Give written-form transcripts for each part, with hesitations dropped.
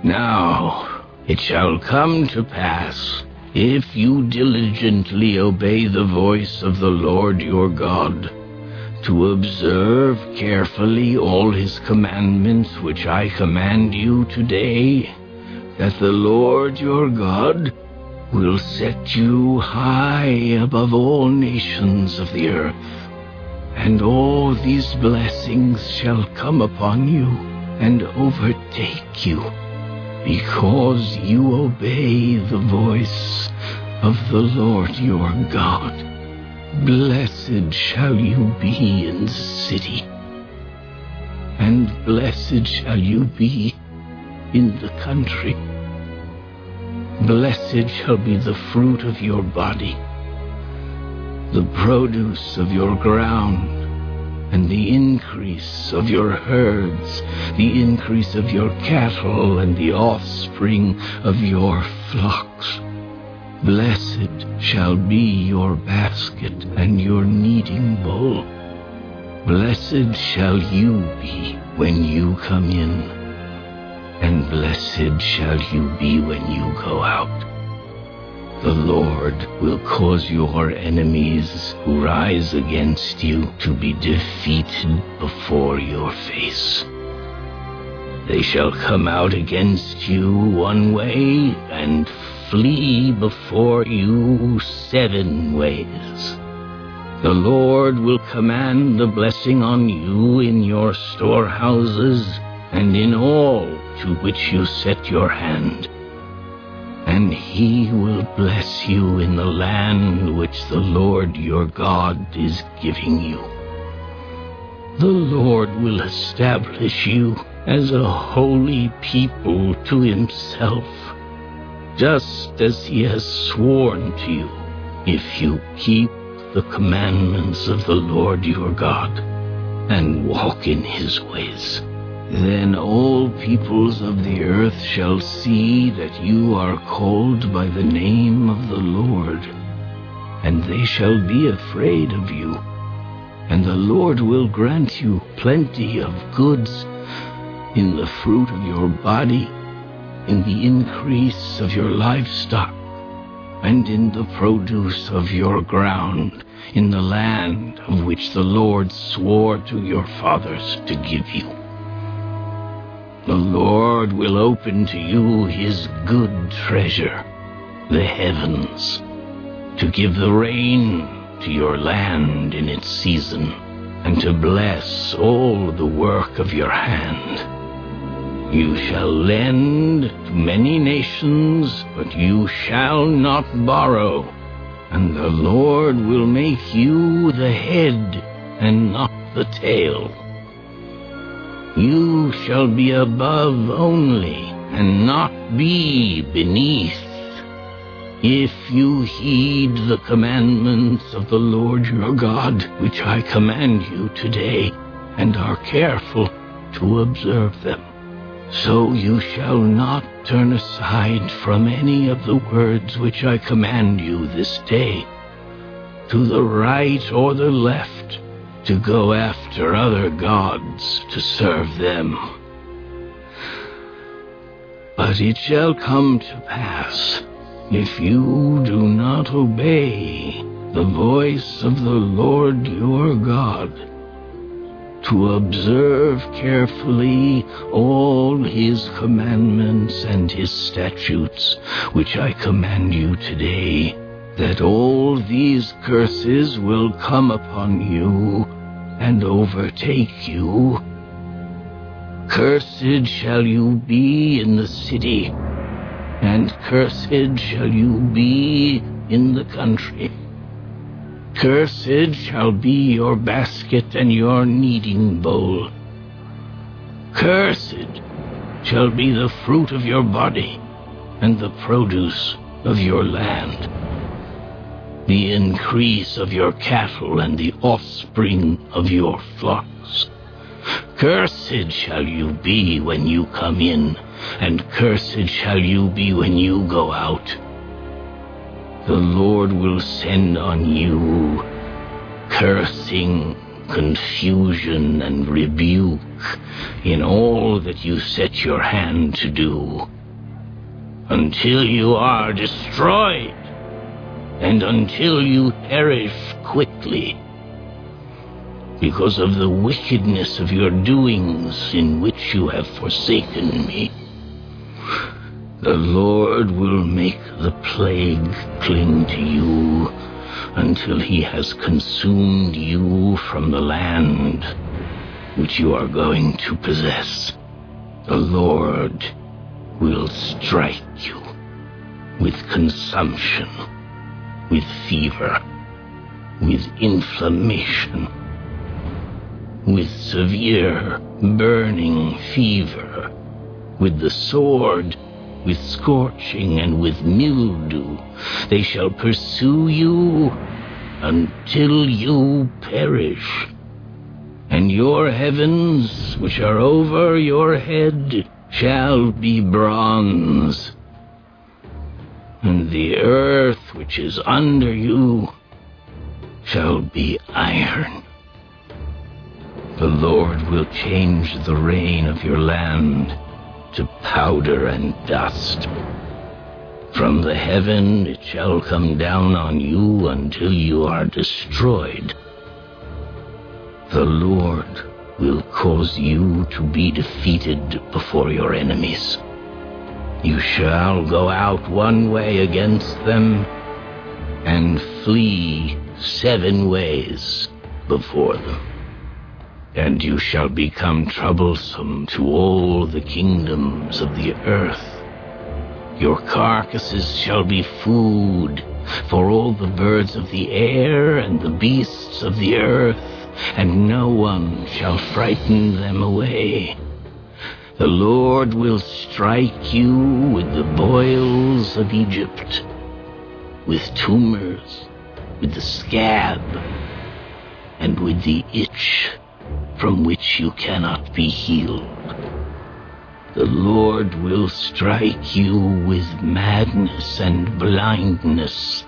Now it shall come to pass, if you diligently obey the voice of the Lord your God, to observe carefully all his commandments which I command you today, that the Lord your God will set you high above all nations of the earth, and all these blessings shall come upon you and overtake you, because you obey the voice of the Lord your God. Blessed shall you be in the city, and blessed shall you be in the country. Blessed shall be the fruit of your body, the produce of your ground, and the increase of your herds, the increase of your cattle, and the offspring of your flocks. Blessed shall be your basket and your kneading bowl. Blessed shall you be when you come in, and blessed shall you be when you go out. The Lord will cause your enemies who rise against you to be defeated before your face. They shall come out against you one way and flee before you 7 ways. The Lord will command the blessing on you in your storehouses and in all to which you set your hand. And he will bless you in the land which the Lord your God is giving you. The Lord will establish you as a holy people to himself, just as he has sworn to you, if you keep the commandments of the Lord your God and walk in his ways. Then all peoples of the earth shall see that you are called by the name of the Lord, and they shall be afraid of you. And the Lord will grant you plenty of goods in the fruit of your body, in the increase of your livestock, and in the produce of your ground, in the land of which the Lord swore to your fathers to give you. The Lord will open to you his good treasure, the heavens, to give the rain to your land in its season, and to bless all the work of your hand. You shall lend to many nations, but you shall not borrow, and the Lord will make you the head and not the tail. You shall be above only, and not be beneath, if you heed the commandments of the Lord your God, which I command you today, and are careful to observe them. So you shall not turn aside from any of the words which I command you this day, to the right or the left, to go after other gods to serve them. But it shall come to pass, if you do not obey the voice of the Lord your God, to observe carefully all his commandments and his statutes, which I command you today, that all these curses will come upon you and overtake you. Cursed shall you be in the city, and cursed shall you be in the country. Cursed shall be your basket and your kneading bowl. Cursed shall be the fruit of your body and the produce of your land, the increase of your cattle and the offspring of your flocks. Cursed shall you be when you come in, and cursed shall you be when you go out. The Lord will send on you cursing, confusion, and rebuke in all that you set your hand to do, until you are destroyed, and until you perish quickly, because of the wickedness of your doings in which you have forsaken me. The Lord will make the plague cling to you until he has consumed you from the land which you are going to possess. The Lord will strike you with consumption, with fever, with inflammation, with severe burning fever, with the sword, with scorching, and with mildew. They shall pursue you until you perish. And your heavens, which are over your head, shall be bronze, and the earth which is under you shall be iron. The Lord will change the rain of your land to powder and dust. From the heaven it shall come down on you until you are destroyed. The Lord will cause you to be defeated before your enemies. You shall go out one way against them, and flee 7 ways before them. And you shall become troublesome to all the kingdoms of the earth. Your carcasses shall be food for all the birds of the air and the beasts of the earth, and no one shall frighten them away. The Lord will strike you with the boils of Egypt, with tumors, with the scab, and with the itch from which you cannot be healed. The Lord will strike you with madness and blindness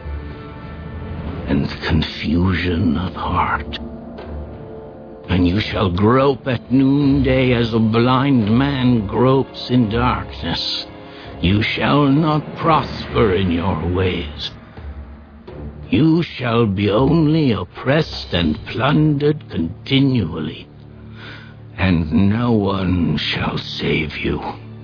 and confusion of heart. And you shall grope at noonday as a blind man gropes in darkness. You shall not prosper in your ways. You shall be only oppressed and plundered continually, and no one shall save you.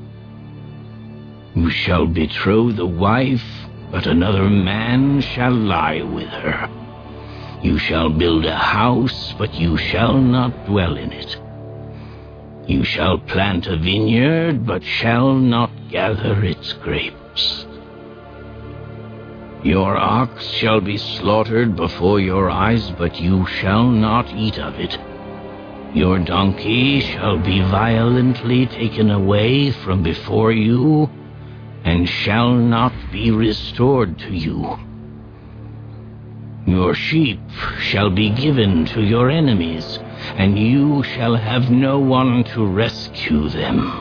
You shall betroth a wife, but another man shall lie with her. You shall build a house, but you shall not dwell in it. You shall plant a vineyard, but shall not gather its grapes. Your ox shall be slaughtered before your eyes, but you shall not eat of it. Your donkey shall be violently taken away from before you, and shall not be restored to you. Your sheep shall be given to your enemies, and you shall have no one to rescue them.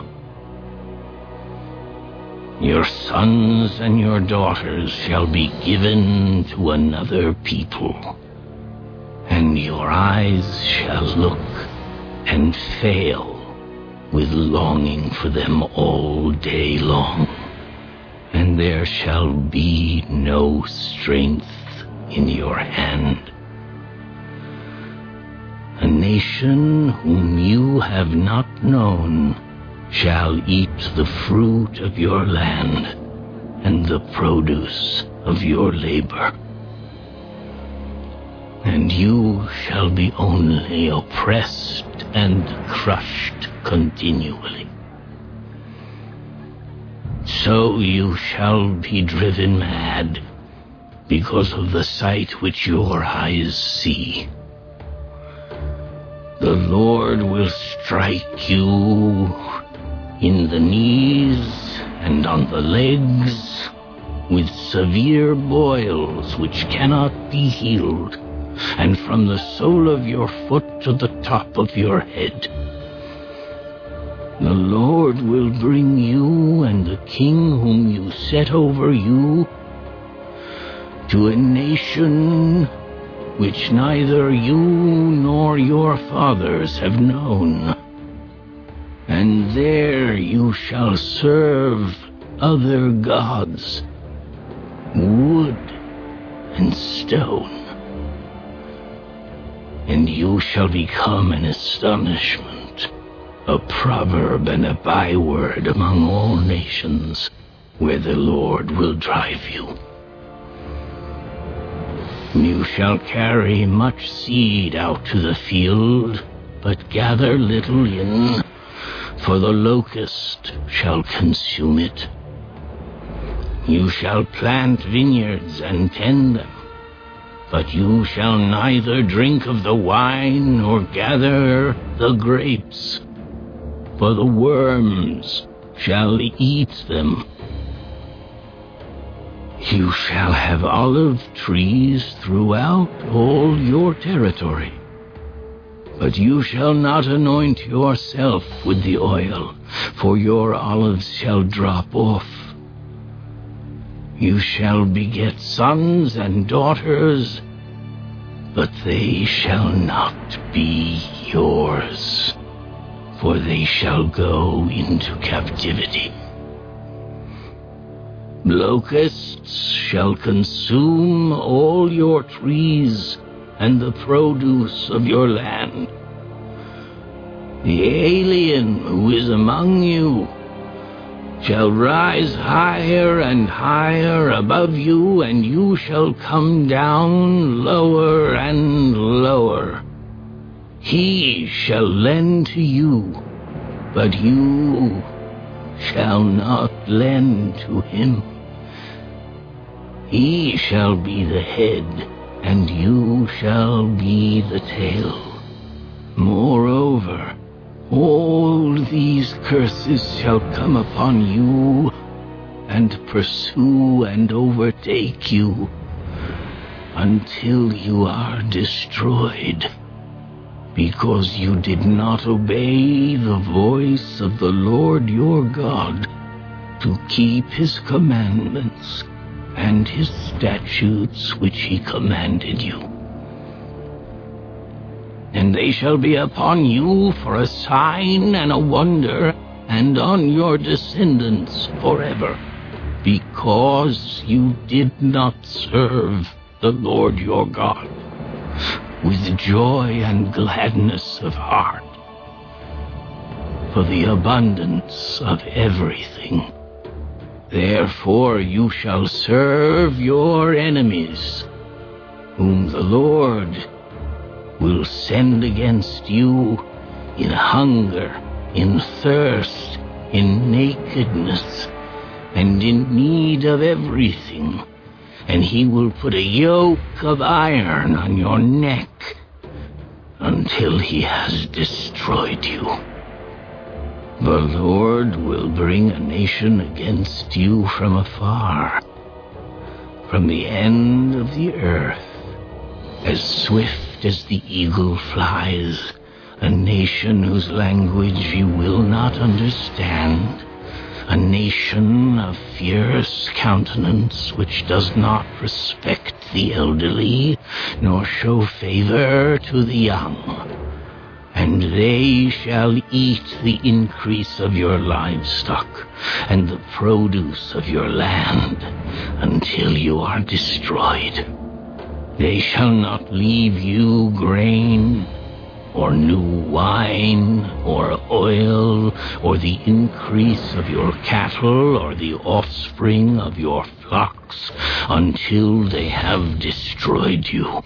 Your sons and your daughters shall be given to another people, and your eyes shall look and fail with longing for them all day long, and there shall be no strength in your hand. A nation whom you have not known shall eat the fruit of your land and the produce of your labor. And you shall be only oppressed and crushed continually. So you shall be driven mad because of the sight which your eyes see. The Lord will strike you in the knees and on the legs with severe boils which cannot be healed, and from the sole of your foot to the top of your head. The Lord will bring you and the king whom you set over you to a nation which neither you nor your fathers have known, and there you shall serve other gods, wood and stone. And you shall become an astonishment, a proverb and a byword among all nations, where the Lord will drive you. You shall carry much seed out to the field, but gather little in, for the locust shall consume it. You shall plant vineyards and tend them, but you shall neither drink of the wine nor gather the grapes, for the worms shall eat them. You shall have olive trees throughout all your territory, but you shall not anoint yourself with the oil, for your olives shall drop off. You shall beget sons and daughters, but they shall not be yours, for they shall go into captivity. Locusts shall consume all your trees and the produce of your land. The alien who is among you shall rise higher and higher above you, and you shall come down lower and lower. He shall lend to you, but you shall not lend to him. He shall be the head, and you shall be the tail. Moreover, all these curses shall come upon you, and pursue and overtake you, until you are destroyed, because you did not obey the voice of the Lord your God, to keep his commandments and his statutes which he commanded you. And they shall be upon you for a sign and a wonder, and on your descendants forever, because you did not serve the Lord your God with joy and gladness of heart, for the abundance of everything. Therefore you shall serve your enemies, whom the Lord will send against you in hunger, in thirst, in nakedness, and in need of everything. And he will put a yoke of iron on your neck until he has destroyed you. The Lord will bring a nation against you from afar, from the end of the earth, as swift as the eagle flies, a nation whose language you will not understand, a nation of fierce countenance which does not respect the elderly, nor show favor to the young. And they shall eat the increase of your livestock and the produce of your land until you are destroyed. They shall not leave you grain, or new wine, or oil, or the increase of your cattle, or the offspring of your flocks, until they have destroyed you.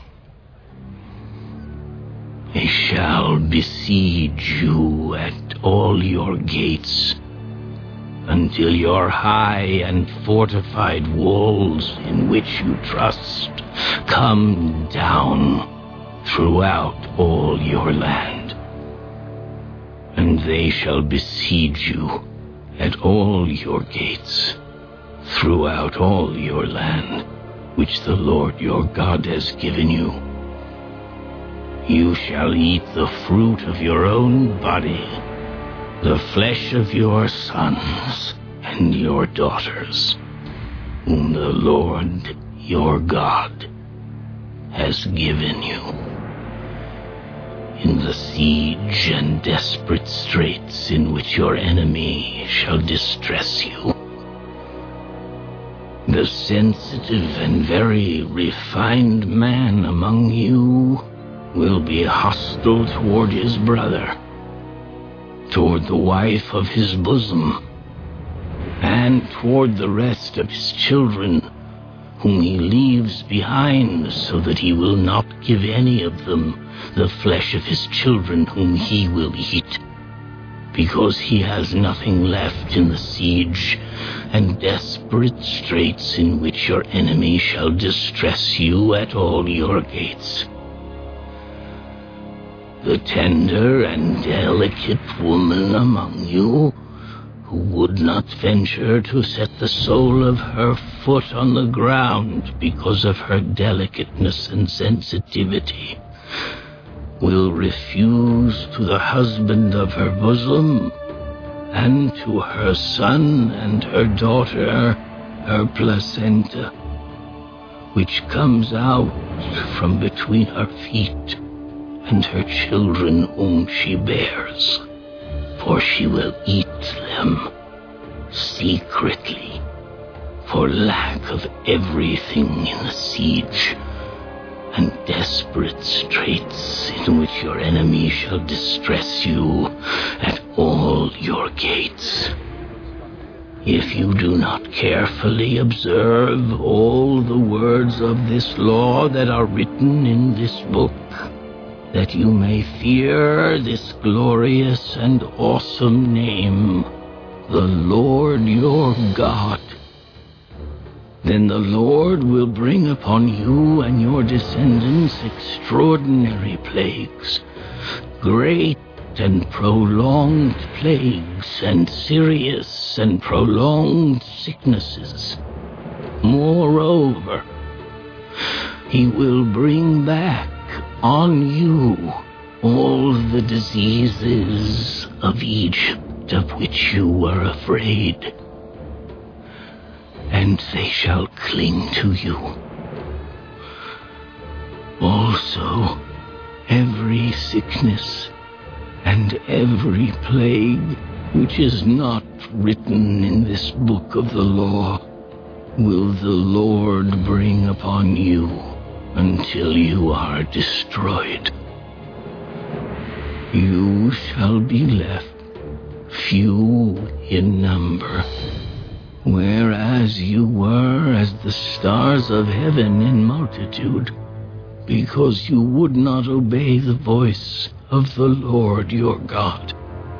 They shall besiege you at all your gates, until your high and fortified walls in which you trust come down throughout all your land. And they shall besiege you at all your gates throughout all your land, which the Lord your God has given you. You shall eat the fruit of your own body, the flesh of your sons and your daughters, whom the Lord your God has given you. in the siege and desperate straits in which your enemy shall distress you. The sensitive and very refined man among you will be hostile toward his brother, toward the wife of his bosom, and toward the rest of his children, whom he leaves behind, so that he will not give any of them the flesh of his children whom he will eat, because he has nothing left in the siege and desperate straits in which your enemy shall distress you at all your gates. The tender and delicate woman among you, who would not venture to set the sole of her foot on the ground because of her delicateness and sensitivity, will refuse to the husband of her bosom and to her son and her daughter her placenta, which comes out from between her feet and her children whom she bears, for she will eat them secretly, for lack of everything in the siege and desperate straits in which your enemy shall distress you at all your gates. If you do not carefully observe all the words of this law that are written in this book, that you may fear this glorious and awesome name, the Lord your God, then the Lord will bring upon you and your descendants extraordinary plagues, great and prolonged plagues, and serious and prolonged sicknesses. Moreover, he will bring back on you all the diseases of Egypt of which you were afraid, and they shall cling to you. Also, every sickness and every plague which is not written in this book of the law will the Lord bring upon you until you are destroyed. You shall be left few in number, whereas you were as the stars of heaven in multitude, because you would not obey the voice of the Lord your God.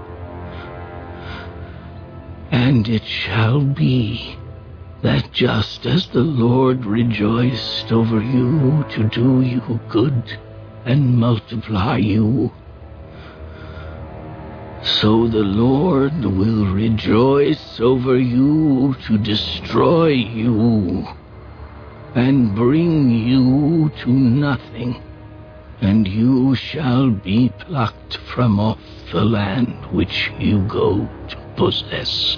And it shall be that just as the Lord rejoiced over you to do you good and multiply you, so the Lord will rejoice over you to destroy you and bring you to nothing, and you shall be plucked from off the land which you go to possess.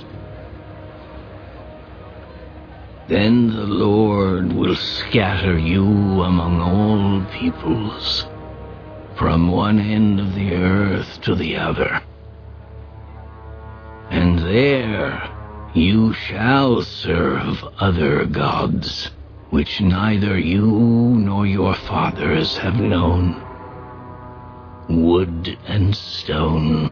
Then the Lord will scatter you among all peoples, from one end of the earth to the other. And there you shall serve other gods, which neither you nor your fathers have known, wood and stone.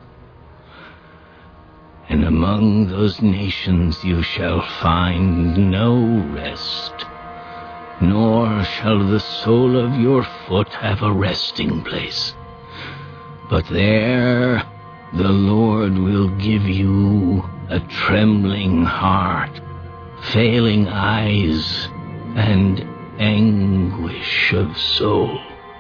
And among those nations you shall find no rest, nor shall the sole of your foot have a resting place. But there the Lord will give you a trembling heart, failing eyes, and anguish of soul.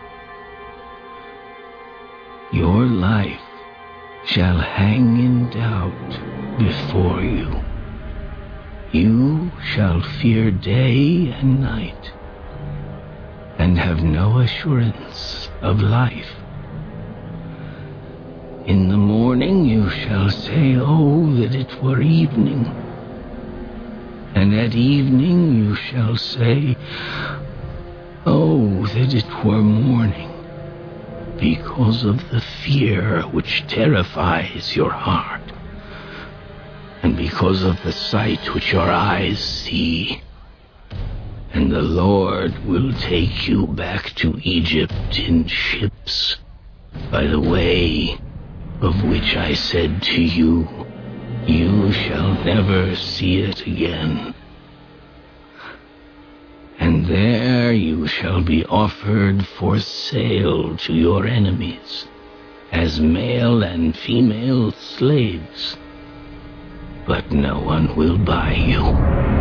Your life shall hang in doubt before you. You shall fear day and night, and have no assurance of life. In the morning you shall say, "Oh, that it were evening." And at evening you shall say, "Oh, that it were morning." because of the fear which terrifies your heart, and because of the sight which your eyes see. And the Lord will take you back to Egypt in ships, by the way of which I said to you, you shall never see it again. And there you shall be offered for sale to your enemies, as male and female slaves. But no one will buy you.